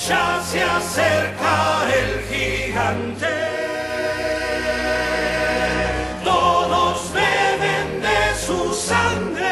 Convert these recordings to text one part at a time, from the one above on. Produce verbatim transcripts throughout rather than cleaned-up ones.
Ya se acerca el gigante. Todos beben de su sangre.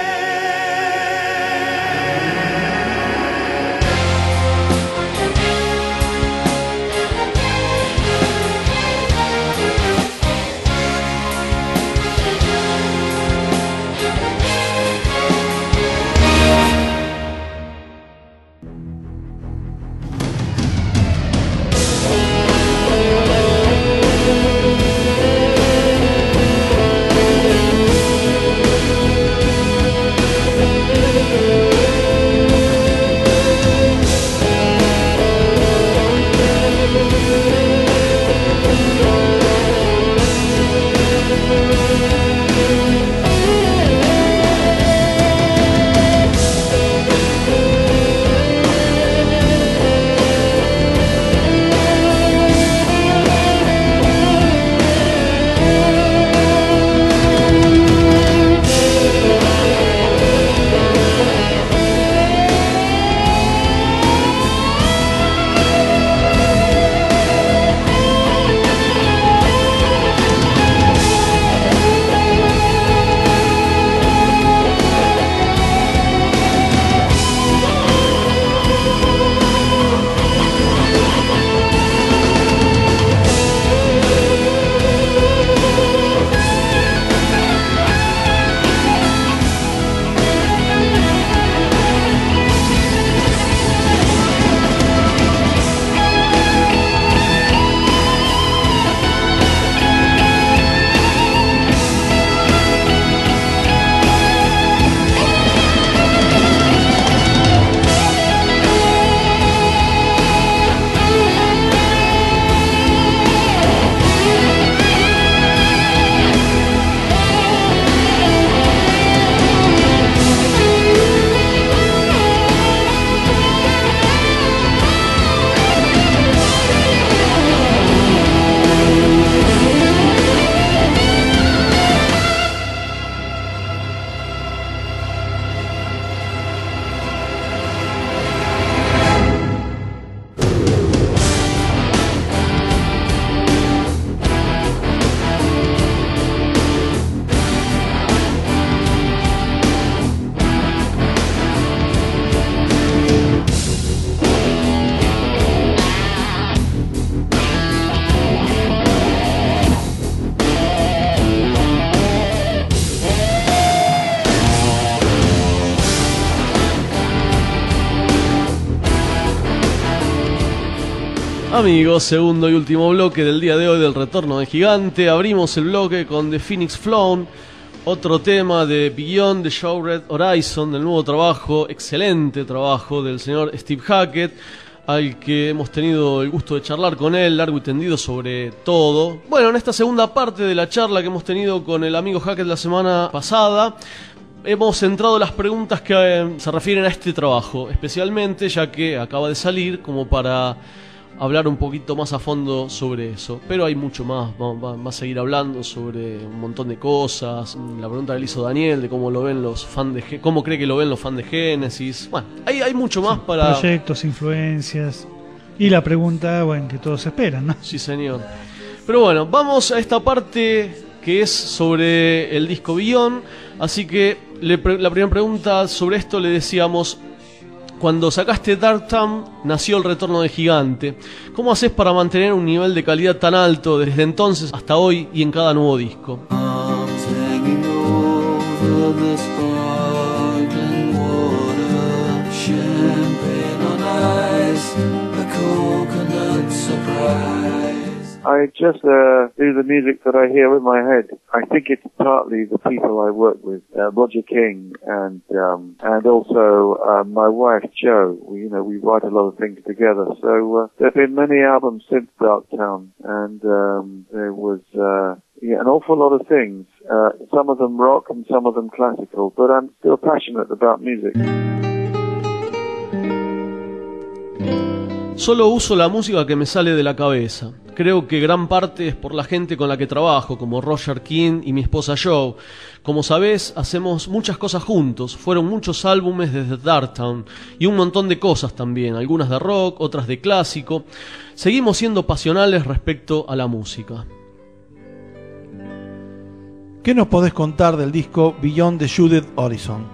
Amigos, segundo y último bloque del día de hoy del Retorno del Gigante. Abrimos el bloque con The Phoenix Flown, otro tema de Beyond the Shattered Horizon, del nuevo trabajo, excelente trabajo del señor Steve Hackett, al que hemos tenido el gusto de charlar con él, largo y tendido sobre todo. Bueno, en esta segunda parte de la charla que hemos tenido con el amigo Hackett la semana pasada, hemos centrado las preguntas que eh, se refieren a este trabajo, especialmente ya que acaba de salir, como para hablar un poquito más a fondo sobre eso. Pero hay mucho más, vamos, vamos a seguir hablando sobre un montón de cosas. La pregunta que le hizo Daniel de cómo lo ven los fans de cómo cree que lo ven los fans de Genesis. Bueno, hay, hay mucho más sí, para... proyectos, influencias y la pregunta, bueno, que todos esperan, ¿no? Sí, señor. Pero bueno, vamos a esta parte que es sobre el disco Beyond. Así que le, la primera pregunta sobre esto le decíamos: cuando sacaste Dark Town, nació el Retorno del Gigante. ¿Cómo haces para mantener un nivel de calidad tan alto desde entonces hasta hoy y en cada nuevo disco? I just uh, do the music that I hear in my head. I think it's partly the people I work with, uh, Roger King, and um, and also uh, my wife Jo. We, you know, we write a lot of things together. So uh, there have been many albums since Darktown, and um, there was uh, yeah, an awful lot of things. Uh, some of them rock and some of them classical. But I'm still passionate about music. Solo uso la música que me sale de la cabeza. creo que gran parte es por la gente con la que trabajo, como Roger King y mi esposa Joe. Como sabés, hacemos muchas cosas juntos, fueron muchos álbumes desde Darktown y un montón de cosas también, algunas de rock, otras de clásico. Seguimos siendo pasionales respecto a la música. ¿Qué nos podés contar del disco Beyond the Shadowed Horizon?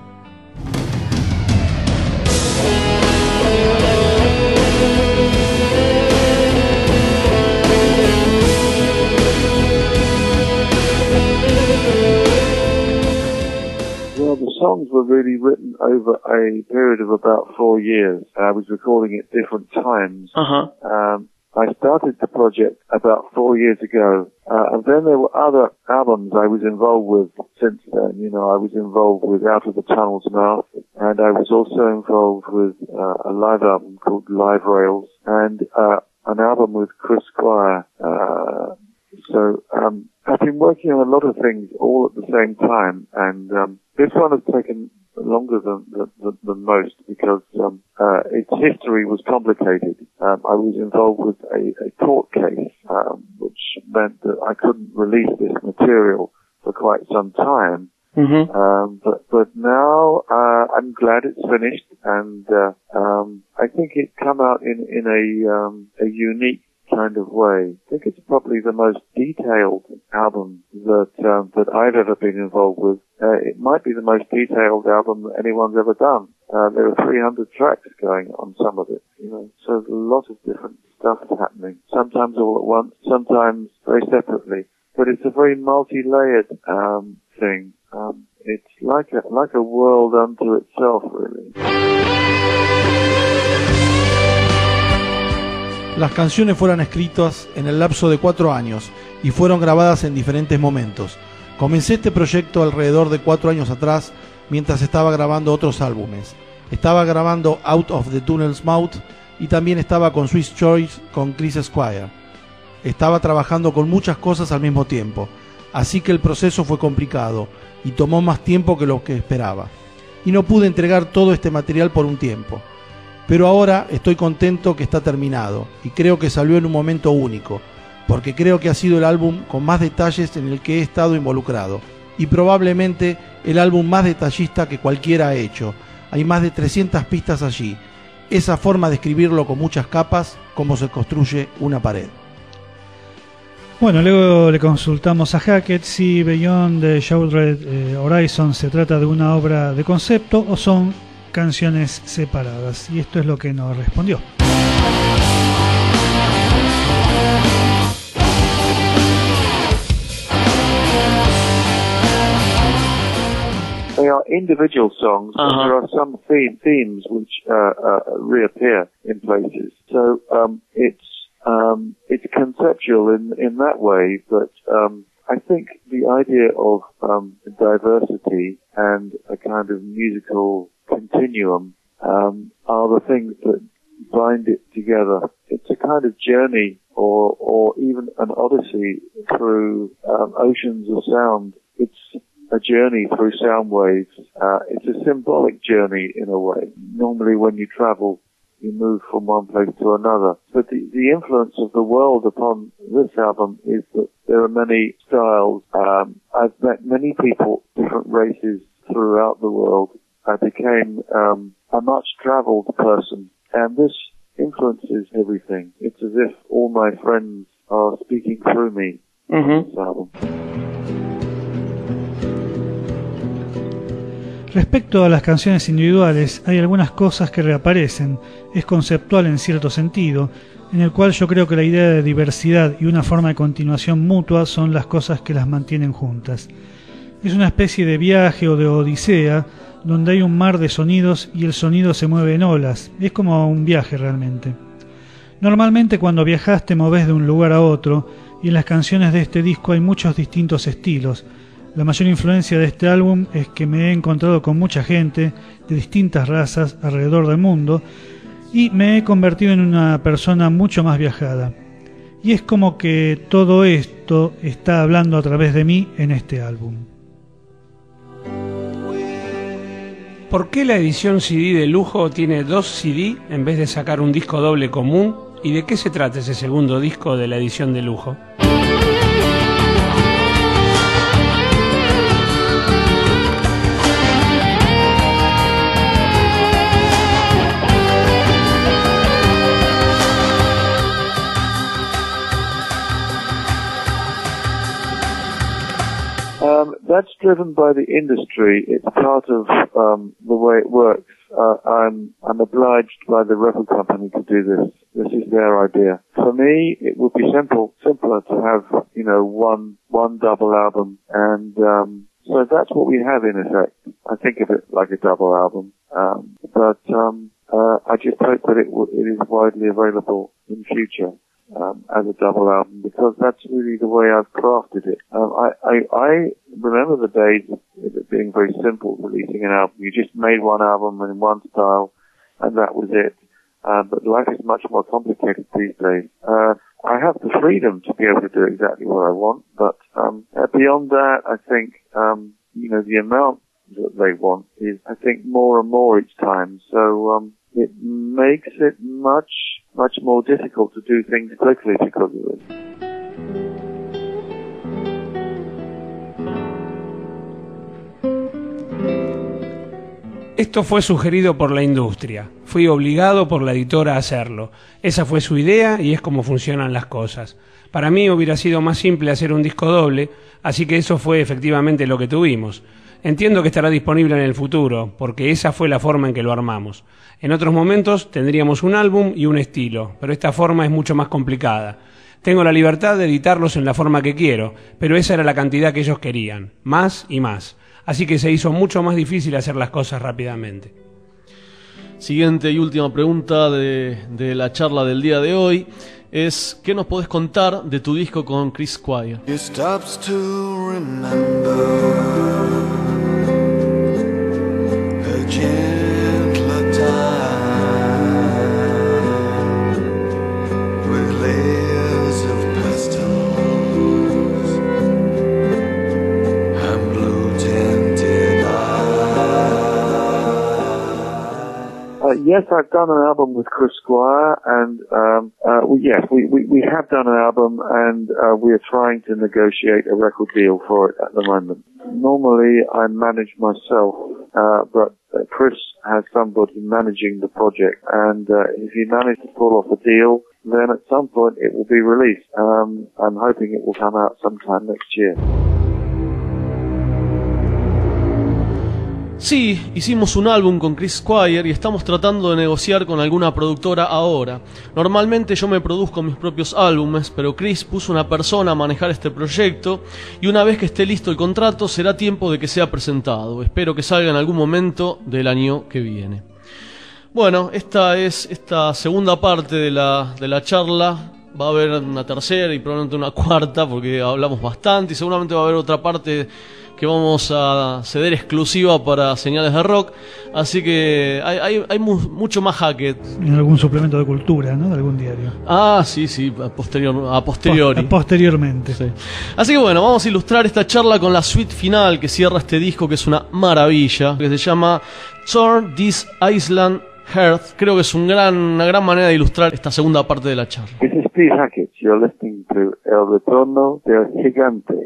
Well, the songs were really written over a period of about four years. I was recording at different times. Uh-huh. Um, I started the project about four years ago, uh, and then there were other albums I was involved with since then. You know, I was involved with Out of the Tunnel's Mouth, and I was also involved with uh, a live album called Live Rails, and uh, an album with Chris Squire. Uh, so um, I've been working on a lot of things all at the same time, and um, this one has taken longer than, than, than most because um, uh, its history was complicated. Um, I was involved with a, a court case, um, which meant that I couldn't release this material for quite some time. Mm-hmm. Um, but, but now uh, I'm glad it's finished, and uh, um, I think it come out in, in a, um, a unique kind of way. I think it's probably the most detailed album that um, that I've ever been involved with. Uh, it might be the most detailed album that anyone's ever done. Uh, there are three hundred tracks going on some of it, you know, so there's a lot of different stuff happening. Sometimes all at once, sometimes very separately. But it's a very multi-layered um, thing. Um, it's like a like a world unto itself, really. Las canciones fueron escritas en el lapso de cuatro años y fueron grabadas en diferentes momentos. Comencé este proyecto alrededor de cuatro años atrás mientras estaba grabando otros álbumes. Estaba grabando Out of the Tunnel's Mouth y también estaba con Swiss Choice con Chris Squire. Estaba trabajando con muchas cosas al mismo tiempo, así que el proceso fue complicado y tomó más tiempo que lo que esperaba. Y no pude entregar todo este material por un tiempo. Pero ahora estoy contento que está terminado y creo que salió en un momento único, porque creo que ha sido el álbum con más detalles en el que he estado involucrado y probablemente el álbum más detallista que cualquiera ha hecho. Hay más de trescientas pistas allí. Esa forma de escribirlo con muchas capas, como se construye una pared. Bueno, luego le consultamos a Hackett si Beyond the Shadowed eh, Horizon se trata de una obra de concepto o son canciones separadas, y esto es lo que nos respondió. They are individual songs, Uh-huh. but there are some theme, themes which uh, uh, reappear in places. So um, it's um, it's conceptual in in that way, but um, I think the idea of um, diversity and a kind of musical continuum um, are the things that bind it together. It's a kind of journey, or or even an odyssey through um, oceans of sound. It's a journey through sound waves. Uh, it's a symbolic journey in a way. Normally when you travel, you move from one place to another. But the, the influence of the world upon this album is that there are many styles. Um, I've met many people, different races throughout the world. I became um, a much-traveled person, and this influences everything. It's as if all my friends are speaking through me Mm-hmm. on this album. Respecto a las canciones individuales, hay algunas cosas que reaparecen. Es conceptual en cierto sentido, en el cual yo creo que la idea de diversidad y una forma de continuación mutua son las cosas que las mantienen juntas. Es una especie de viaje o de odisea, donde hay un mar de sonidos y el sonido se mueve en olas. Es como un viaje realmente. Normalmente cuando viajas te movés de un lugar a otro, y en las canciones de este disco hay muchos distintos estilos. La mayor influencia de este álbum es que me he encontrado con mucha gente de distintas razas alrededor del mundo y me he convertido en una persona mucho más viajada. Y es como que todo esto está hablando a través de mí en este álbum. ¿Por qué la edición C D de lujo tiene dos C D en vez de sacar un disco doble común ¿Y de qué se trata ese segundo disco de la edición de lujo? Um, that's driven by the industry. It's part of um, the way it works. Uh, I'm I'm obliged by the record company to do this. This is their idea. For me, it would be simple, simpler to have you know one one double album, and um, so that's what we have in effect. I think of it like a double album, um, but um, uh, I just hope that it w- it is widely available in future. Um, as a double album, because that's really the way I've crafted it. Um, I, I, I remember the days of it being very simple, releasing an album. You just made one album in one style, and that was it. Uh, but life is much more complicated these days. Uh, I have the freedom to be able to do exactly what I want, but um, beyond that, I think um, you know the amount that they want is, I think, more and more each time. So um, it makes it much much more difficult to do things quickly because of it. Esto fue sugerido por la industria. Fui obligado por la editora a hacerlo. Esa fue su idea y es como funcionan las cosas. Para mí hubiera sido más simple hacer un disco doble, así que eso fue efectivamente lo que tuvimos. Entiendo que estará disponible en el futuro, porque esa fue la forma en que lo armamos. En otros momentos tendríamos un álbum y un estilo, pero esta forma es mucho más complicada. Tengo la libertad de editarlos en la forma que quiero, pero esa era la cantidad que ellos querían, más y más. Así que se hizo mucho más difícil hacer las cosas rápidamente. Siguiente y última pregunta de, de la charla del día de hoy es: ¿qué nos podés contar de tu disco con Chris Squire? He stops to remember a gentler time with layers of pastels and blue tinted eyes. Uh, yes, I've done an album with Chris Squire, and um, uh, well, yes, we, we, we have done an album, and uh, we are trying to negotiate a record deal for it at the moment. Normally, I manage myself, uh, but uh, Chris has somebody managing the project, and uh, if he manages to pull off a deal, then at some point it will be released. Um, I'm hoping it will come out sometime next year. Sí, hicimos un álbum con Chris Squire y estamos tratando de negociar con alguna productora ahora. Normalmente yo me produzco mis propios álbumes, pero Chris puso una persona a manejar este proyecto y una vez que esté listo el contrato será tiempo de que sea presentado. Espero que salga en algún momento del año que viene. Bueno, esta es esta segunda parte de la, de la charla. Va a haber una tercera y probablemente una cuarta porque hablamos bastante y seguramente va a haber otra parte que vamos a ceder exclusiva para Señales de Rock, así que hay, hay, hay mu- mucho más Hackett. En algún suplemento de cultura, ¿no? De algún diario. Ah, sí, sí, a, posterior, a posteriori. Post- posteriormente. Sí. Así que bueno, vamos a ilustrar esta charla con la suite final que cierra este disco, que es una maravilla, que se llama Turn This Island Earth. Creo que es un gran, una gran manera de ilustrar esta segunda parte de la charla. This is Steve Hackett. You're listening to El Retorno del Gigante.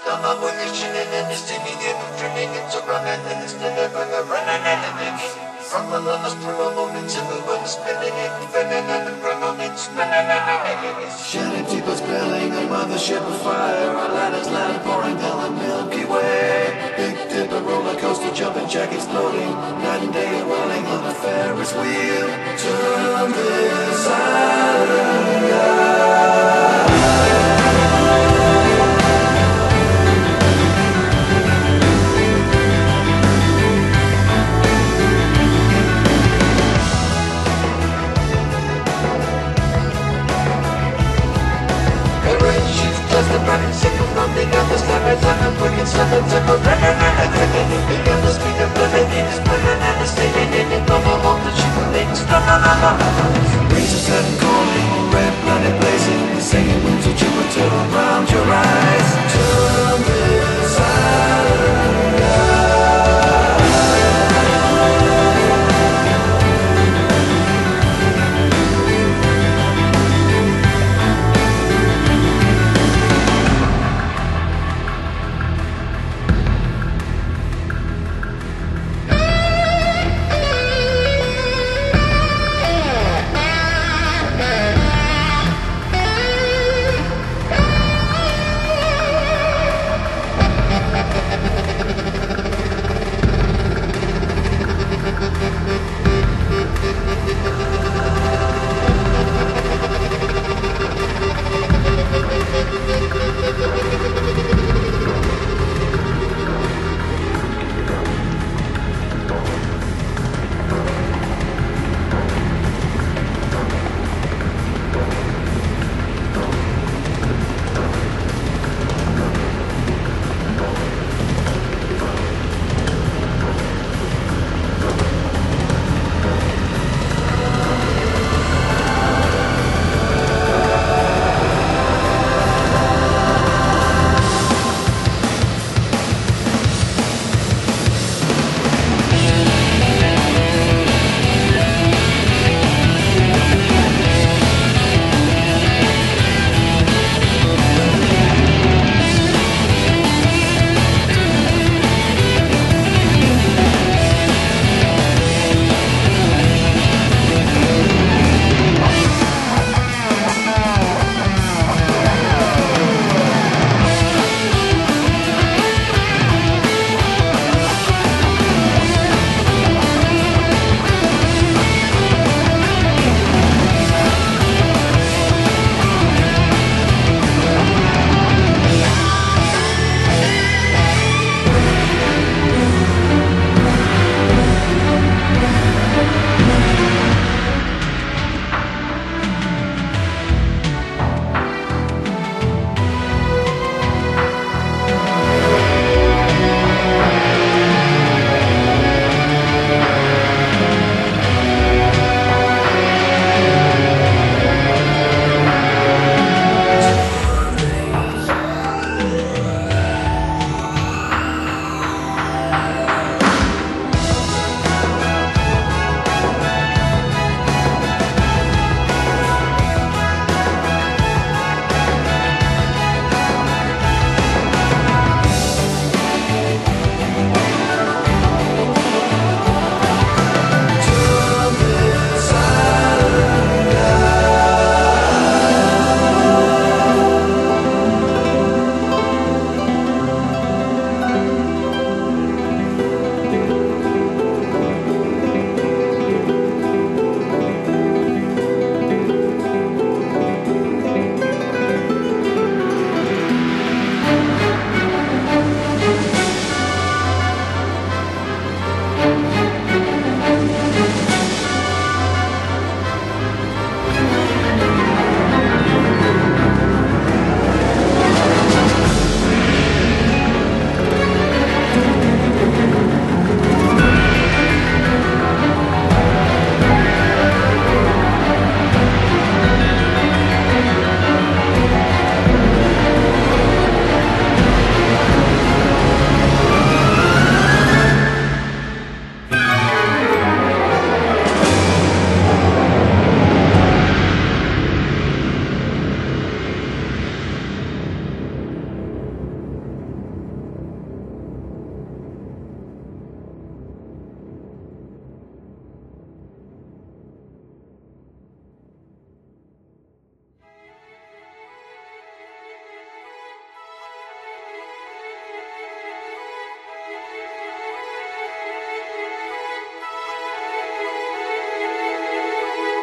come up with your chinning and it's stinging and drinking and so running and it's never running and it's from the lovers through a moment to the one spinning and spinning and running spinning and shining deepest belling a mothership of fire a ladder's ladder pouring down the Milky Way Big Dipper roller coaster jumping jack exploding night and day rolling on a Ferris wheel turn this island Nothing of the stars, I'm quick something to go running and I'm quick beyond the speed of the lightning is burning and the staying in it no more on the cheap things no no no no Rays of sun calling, red planet blazing the singing winds of Jupiter around your eyes turn this island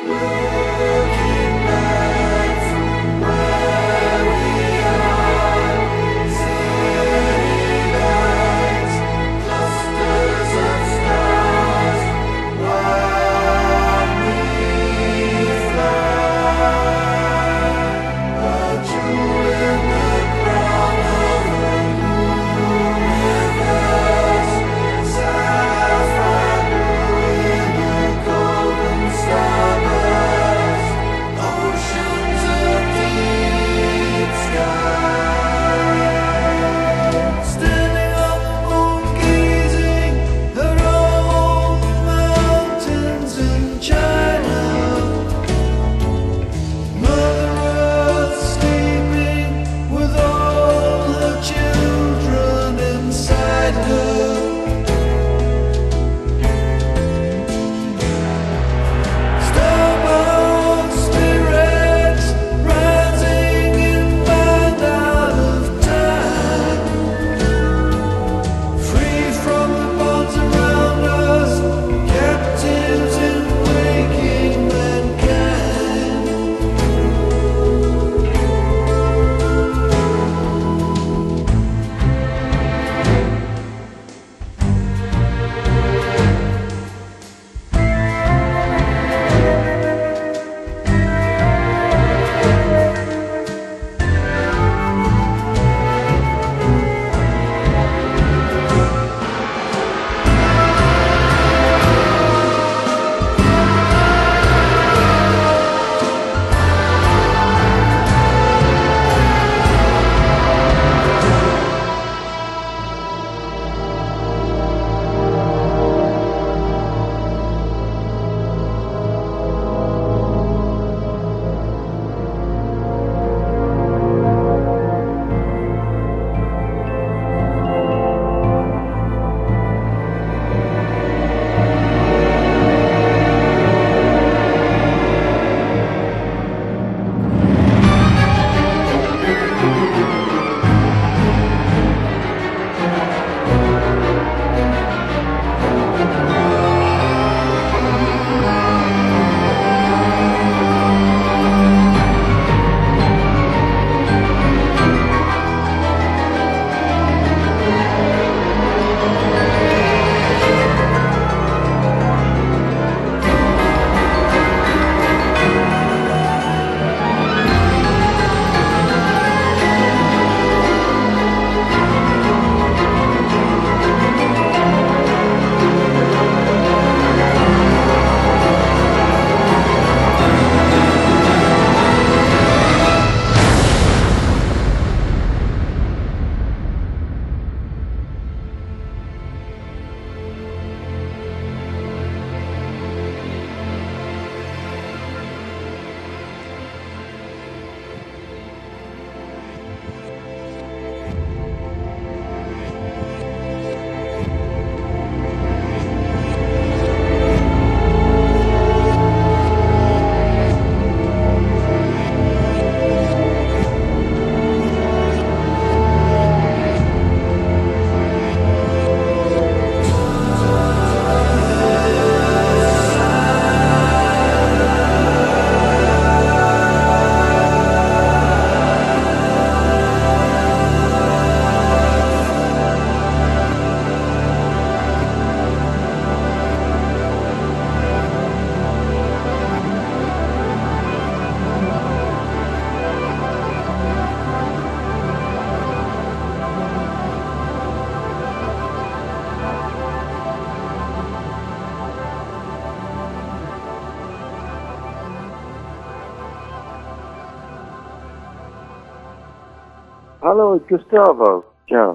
Hello, Gustavo. Ciao.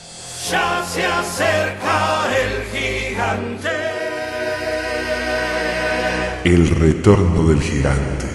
Ya se acerca el gigante. El retorno del gigante.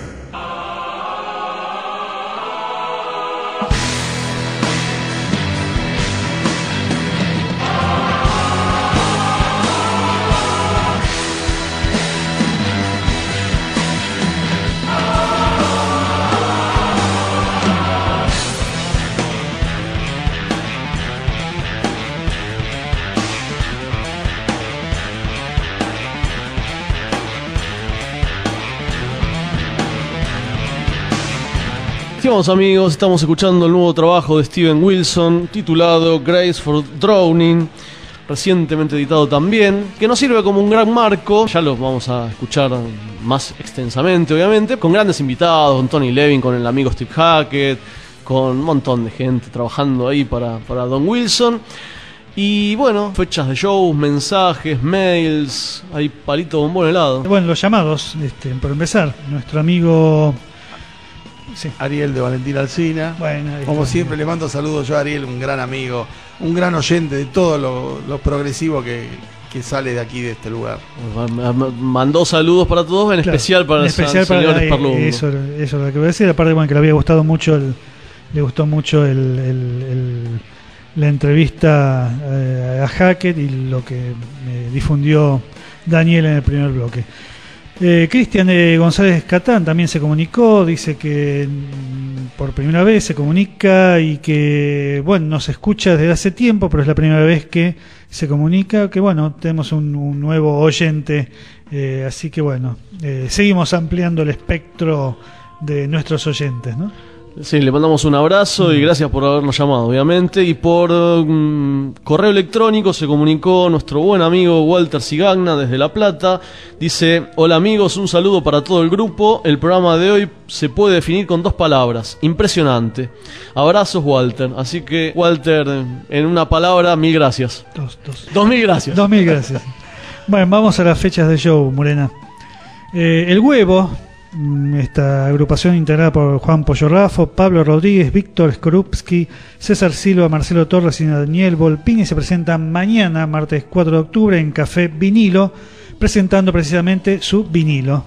Estimados amigos, estamos escuchando el nuevo trabajo de Steven Wilson titulado Grace for Drowning, recientemente editado también, que nos sirve como un gran marco. Ya lo vamos a escuchar más extensamente, obviamente, con grandes invitados, con Tony Levin, con el amigo Steve Hackett, con un montón de gente trabajando ahí para, para Don Wilson. Y bueno, fechas de shows, mensajes, mails, hay palito bombón helado. Bueno, los llamados, este, por empezar, nuestro amigo... Sí. Ariel de Valentín Alsina. Bueno, como siempre le mando saludos yo a Ariel, un gran amigo, un gran oyente de todo lo, lo progresivo que, que sale de aquí, de este lugar. Mandó saludos para todos, en claro, especial para en el especial señor para, Sparlungo. Eso, eso es lo que voy a decir. Aparte, bueno, que le había gustado mucho el, le gustó mucho el, el, el, la entrevista eh, a Hackett y lo que eh, difundió Daniel en el primer bloque. Eh, Cristian eh, González Catán también se comunicó, dice que mm, por primera vez se comunica y que, bueno, nos escucha desde hace tiempo, pero es la primera vez que se comunica, que bueno, tenemos un, un nuevo oyente, eh, así que bueno, eh, seguimos ampliando el espectro de nuestros oyentes, ¿no? Sí, le mandamos un abrazo y gracias por habernos llamado, obviamente. Y por um, correo electrónico se comunicó nuestro buen amigo Walter Cigagna desde La Plata. Dice: hola amigos, un saludo para todo el grupo. El programa de hoy se puede definir con dos palabras: impresionante. Abrazos, Walter. Así que, Walter, en una palabra, mil gracias. Dos, dos. Dos mil gracias. Dos mil gracias. Bueno, vamos a las fechas de show, Morena. Eh, el Huevo, esta agrupación integrada por Juan Pollo Raffo, Pablo Rodríguez, Víctor Skorupski, César Silva, Marcelo Torres y Daniel Volpini, se presentan mañana, martes cuatro de octubre, en Café Vinilo, presentando precisamente su vinilo,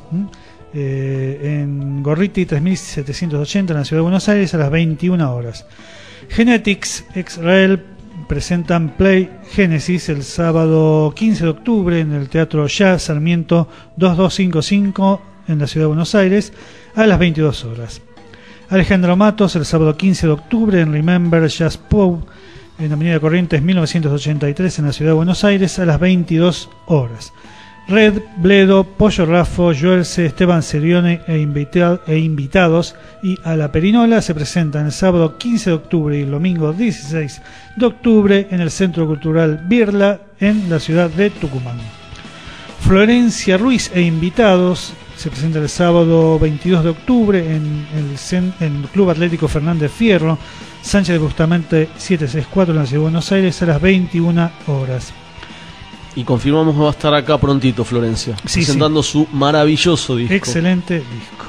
eh, en Gorriti tres mil setecientos ochenta, en la ciudad de Buenos Aires, a las veintiuna horas. Genetics Israel presentan Play Genesis el sábado quince de octubre en el Teatro Ya Sarmiento dos mil doscientos cincuenta y cinco, en la ciudad de Buenos Aires, a las veintidós horas. Alejandro Matos el sábado quince de octubre en Remember Jazz Pub, en Avenida Corrientes mil novecientos ochenta y tres, en la ciudad de Buenos Aires, a las veintidós horas. Red, Bledo, Pollo Raffo, Joelse, Esteban Serione e, invita- e invitados y a la Perinola se presentan el sábado quince de octubre y el domingo dieciséis de octubre en el Centro Cultural Birla, en la ciudad de Tucumán. Florencia Ruiz e invitados se presenta el sábado veintidós de octubre en el, Cen- en el Club Atlético Fernández Fierro, Sánchez de Bustamante setecientos sesenta y cuatro, en la ciudad de Buenos Aires, a las veintiuna horas. Y confirmamos que va a estar acá prontito, Florencia, sí, presentando sí. su maravilloso disco. Excelente disco.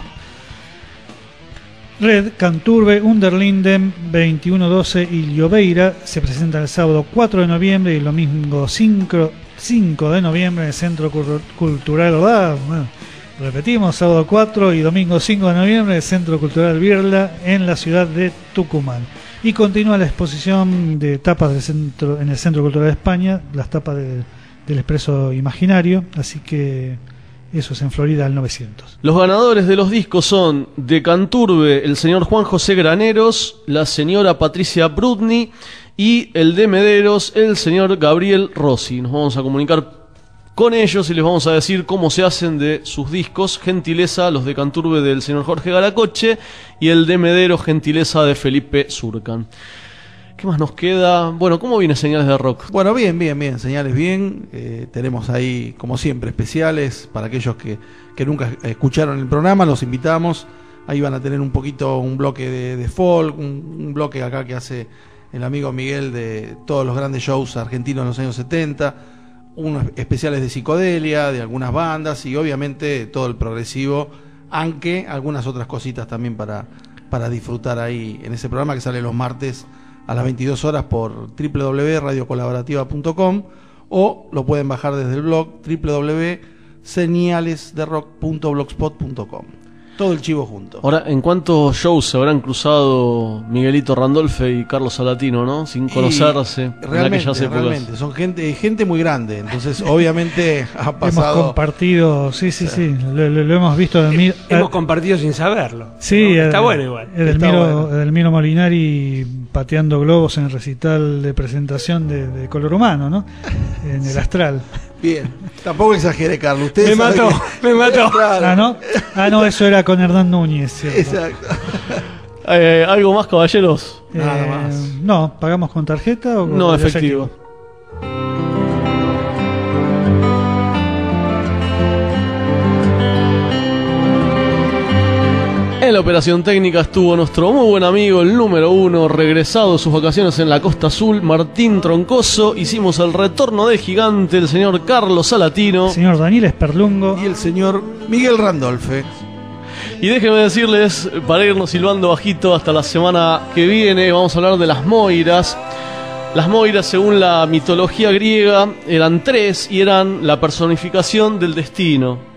Red, Canturbe, Underlinden, veintiuno doce y Llobeira se presentan el sábado cuatro de noviembre y el domingo cinco de noviembre en el Centro Cultural. Ah, bueno, repetimos, sábado cuatro y domingo cinco de noviembre en el Centro Cultural Birla, en la ciudad de Tucumán. Y continúa la exposición de tapas del centro, en el Centro Cultural de España, las tapas de, del Expreso Imaginario, así que eso es en Florida al novecientos. Los ganadores de los discos son de Canturbe el señor Juan José Graneros, la señora Patricia Brudny y el de Mederos el señor Gabriel Rossi. Nos vamos a comunicar con ellos y les vamos a decir cómo se hacen de sus discos. Gentileza, los de Canturbe del señor Jorge Garacoche, y el de Mederos, gentileza de Felipe Surcan. ¿Qué más nos queda? Bueno, ¿cómo viene Señales de Rock? Bueno, bien, bien, bien, Señales bien. Eh, tenemos ahí, como siempre, especiales para aquellos que, que nunca escucharon el programa. Los invitamos. Ahí van a tener un poquito, un bloque de, de folk, un, un bloque acá que hace el amigo Miguel de todos los grandes shows argentinos en los años setenta. Unos especiales de psicodelia, de algunas bandas y obviamente todo el progresivo, aunque algunas otras cositas también para, para disfrutar ahí en ese programa que sale los martes a las veintidós horas por doble u doble u doble u punto radio colaborativa punto com, o lo pueden bajar desde el blog doble u doble u doble u punto señales de rock punto blogspot punto com. Todo el chivo junto. Ahora, ¿en cuántos shows se habrán cruzado Miguelito Randolfe y Carlos Salatino, no? Sin conocerse en realmente, aquellas épocas. Realmente, son gente, gente muy grande, entonces obviamente ha pasado. Hemos compartido, sí, sí, sí, lo, lo, lo hemos visto. Edelmiro, hemos compartido sin saberlo. Sí, ¿no? Está Edel, bueno igual. Edelmiro, bueno. Edelmiro Molinari pateando globos en el recital de presentación de, de Color Humano, ¿no? En el Astral. Bien, tampoco exagere, Carlos. Usted me mató, que... me mató. Claro. Ah, ¿no? Ah, no, eso era con Hernán Núñez, ¿cierto? Exacto. Eh, ¿Algo más, caballeros? Nada Eh, más. No, ¿pagamos con tarjeta o con No, efectivo? efectivo. En la operación técnica estuvo nuestro muy buen amigo, el número uno, regresado de sus vacaciones en la Costa Azul, Martín Troncoso. Hicimos el retorno del gigante, el señor Carlos Salatino. Señor Daniel Esperlungo. Y el señor Miguel Randolfe. Y déjenme decirles, para irnos silbando bajito hasta la semana que viene, vamos a hablar de las Moiras. Las Moiras, según la mitología griega, eran tres y eran la personificación del destino.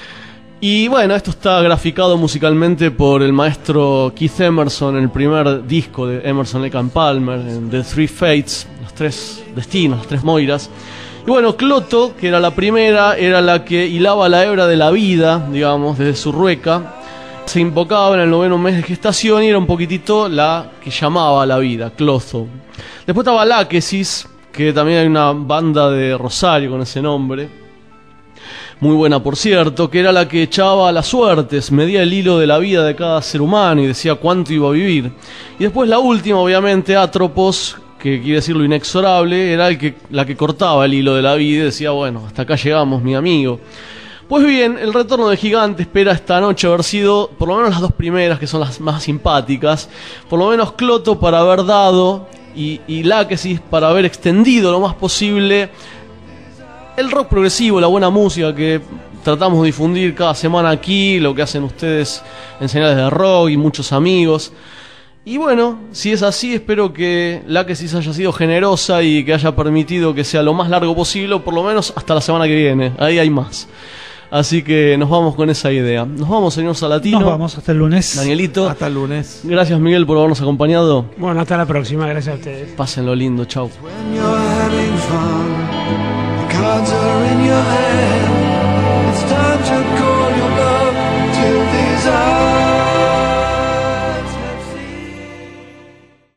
Y bueno, esto está graficado musicalmente por el maestro Keith Emerson en el primer disco de Emerson, Lake and Palmer, en The Three Fates, los tres destinos, las tres Moiras. Y bueno, Cloto, que era la primera, era la que hilaba la hebra de la vida, digamos, desde su rueca. Se invocaba en el noveno mes de gestación y era un poquitito la que llamaba a la vida, Clotho. Después estaba Láquesis, que también hay una banda de Rosario con ese nombre, muy buena por cierto, que era la que echaba las suertes, medía el hilo de la vida de cada ser humano y decía cuánto iba a vivir. Y después la última, obviamente, Atropos, que quiere decir lo inexorable, era el que, la que cortaba el hilo de la vida y decía, bueno, hasta acá llegamos, mi amigo. Pues bien, el retorno del gigante espera esta noche haber sido, por lo menos las dos primeras, que son las más simpáticas, por lo menos Cloto para haber dado y, y Láquesis para haber extendido lo más posible el rock progresivo, la buena música que tratamos de difundir cada semana aquí, lo que hacen ustedes en señales de rock y muchos amigos. Y bueno, si es así, espero que Láquesis haya sido generosa y que haya permitido que sea lo más largo posible, o por lo menos hasta la semana que viene. Ahí hay más. Así que nos vamos con esa idea. Nos vamos, señor Salatino. Nos vamos hasta el lunes. Danielito. Hasta el lunes. Gracias, Miguel, por habernos acompañado. Bueno, hasta la próxima, gracias a ustedes. Pásenlo lindo, chau. When you're having fun, the cards are in your hand. It's time to go.